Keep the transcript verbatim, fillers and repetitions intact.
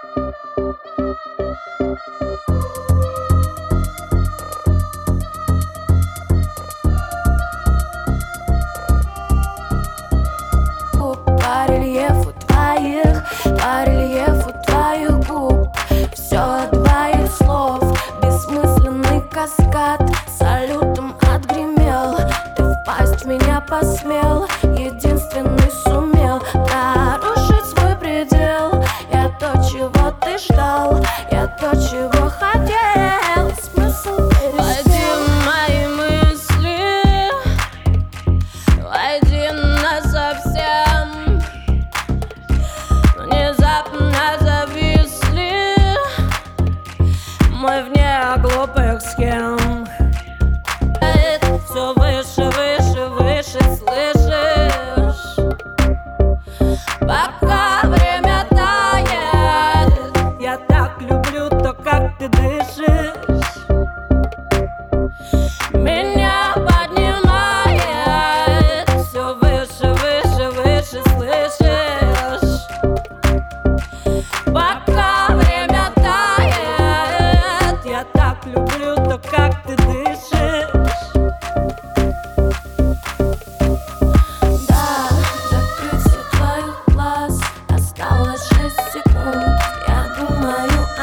По рельефу твоих, по рельефу твоих губ, все от твоих слов, бессмысленный каскад салютом отгремел. Ты впасть в меня посмел, единственный сумел нарушить свой предел. Я то, чего ты ждал, я то, чего